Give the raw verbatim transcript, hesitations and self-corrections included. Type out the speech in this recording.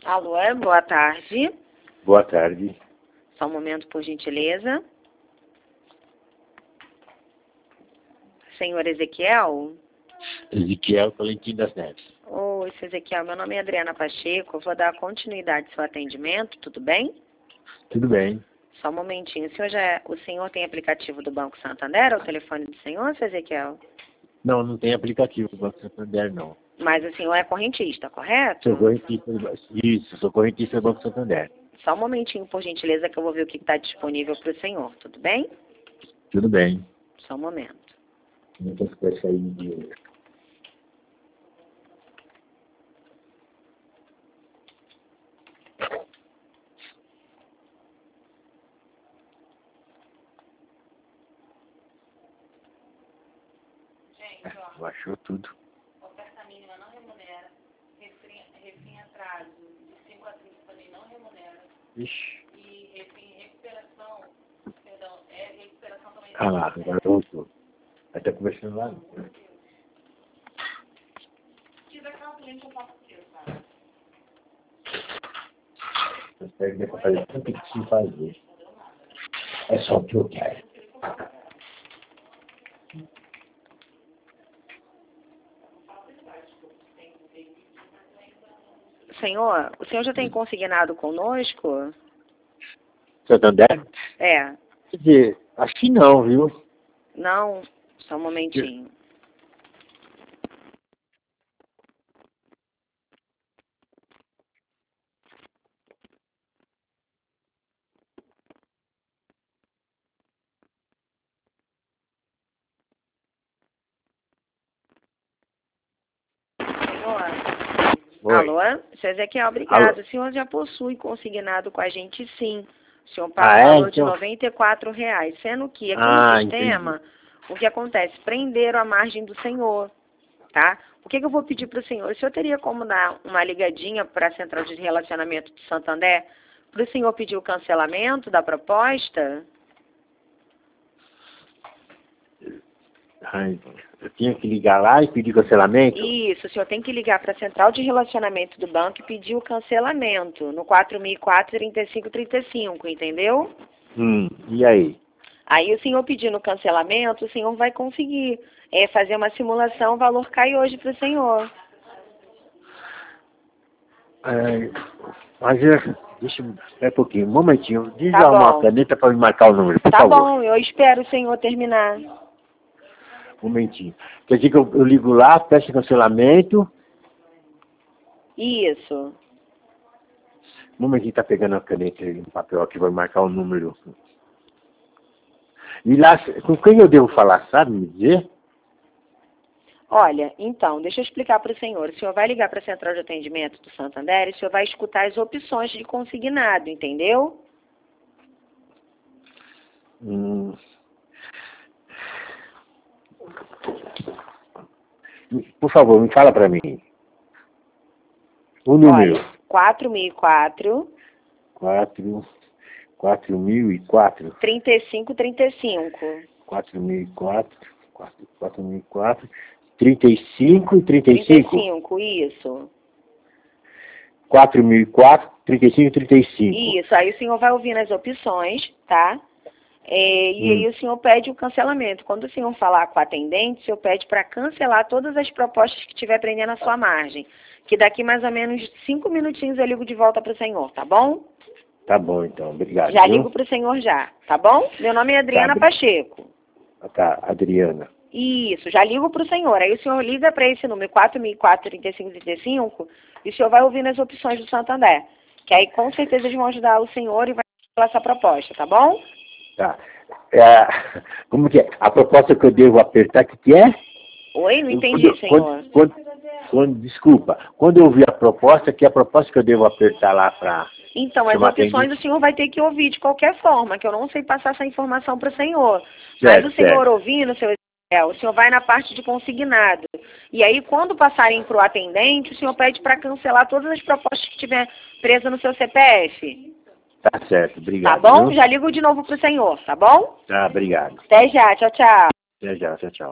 Alô, boa tarde. Boa tarde. Só um momento, por gentileza. Senhor Ezequiel? Ezequiel Valentim das Neves. Oi, seu Ezequiel, meu nome é Adriana Pacheco, eu vou dar continuidade ao seu atendimento, tudo bem? Tudo bem. Só um momentinho, o senhor, já, o senhor tem aplicativo do Banco Santander, é o telefone do senhor, seu Ezequiel? Não, não tem aplicativo do Banco Santander, não. Mas o senhor é correntista, correto? Sou correntista do Banco. Isso, sou correntista do Banco Santander. Só um momentinho, por gentileza, que eu vou ver o que está disponível para o senhor, tudo bem? Tudo bem. Só um momento. Não tem que sair de... Gente, ó, Baixou tudo. oferta mínima não remunera, refim, refim atraso de cinco a trinta também não remunera. Ixi. E refim recuperação, perdão, é recuperação também Ah não lá, remunera. agora voltou. Aí tá conversando lá. Se quiser que eu cliente, eu posso ter, sabe? Você pega pra fazer tudo que precisa fazer. É só o que eu quero. Senhor, o senhor já tem consignado conosco? Santander? É. Quer dizer, acho que não, viu? Não? Só um momentinho. Senhor? Oi. Alô? Seu Ezequiel, obrigado. Alô. O senhor já possui consignado com a gente, sim. O senhor Ah, paga o é? valor de Então- noventa e quatro reais, sendo que aqui Ah, no sistema, o que acontece? Prenderam a margem do senhor, tá? O que, que eu vou pedir para o senhor? O senhor teria como dar uma ligadinha para a Central de Relacionamento de Santander para o senhor pedir o cancelamento da proposta? Ai, eu tinha que ligar lá e pedir cancelamento? Isso, o senhor tem que ligar para a Central de Relacionamento do banco e pedir o cancelamento no quatro mil e quatro, trinta e cinco, trinta e cinco, entendeu? Hum, e aí? Aí o senhor pedindo cancelamento, o senhor vai conseguir é, fazer uma simulação, o valor cai hoje para o senhor. Ai, mas é, deixa eu... É um pouquinho, um momentinho. Diz Tá lá uma bom. caneta para me marcar o número, por Tá favor. bom, eu espero o senhor terminar. Um momentinho. Quer dizer que eu, eu ligo lá, peço cancelamento. Isso. Um momentinho, tá pegando a caneta e um papel aqui, vai marcar o número. E lá, com quem eu devo falar, sabe me dizer? Olha, então, deixa eu explicar para o senhor. O senhor vai ligar para a Central de Atendimento do Santander e o senhor vai escutar as opções de consignado, entendeu? Hum. Por favor, me fala para mim. O número. Olha, quatro mil e quatro, Quatro, quatro mil e quatro. trinta e cinco, trinta e cinco. Quatro mil e quatro, quatro, quatro mil e quatro, trinta e cinco e trinta e trinta e cinco. cinco, isso. Quatro mil e quatro, trinta e cinco e trinta e cinco. Isso, aí o senhor vai ouvindo as opções, tá? É, e aí Hum. o senhor pede o cancelamento. Quando o senhor falar com o atendente, o senhor pede para cancelar todas as propostas que tiver prendendo a sua margem. Que daqui mais ou menos cinco minutinhos eu ligo de volta para o senhor, tá bom? Tá bom, então. Obrigado. Já viu? ligo para o senhor já, tá bom? Meu nome é Adriana Tá, Pacheco. Tá, Adriana. Isso, já ligo para o senhor. Aí o senhor liga para esse número quatro mil e quatro, trinta e cinco, trinta e cinco e o senhor vai ouvindo as opções do Santander. Que aí com certeza eles vão ajudar o senhor e vai fazer essa proposta, tá bom? Tá. É, como que é? A proposta que eu devo apertar, o que, que é? Oi, não entendi, Quando- senhor. quando- quando- quando- desculpa. Quando eu ouvir a proposta, que é a proposta que eu devo apertar lá para... Então, as chamar opções atendente? o senhor vai ter que ouvir de qualquer forma, que eu não sei passar essa informação para o senhor. Certo, Mas o senhor certo. ouvindo, seu Ezequiel, o senhor vai na parte de consignado. E aí, quando passarem para o atendente, o senhor pede para cancelar todas as propostas que tiver presa no seu C P F. Tá certo, obrigado. Tá bom? viu? Já ligo de novo para o senhor, tá bom? Tá, obrigado. Até já, tchau, tchau. Até já, tchau, tchau.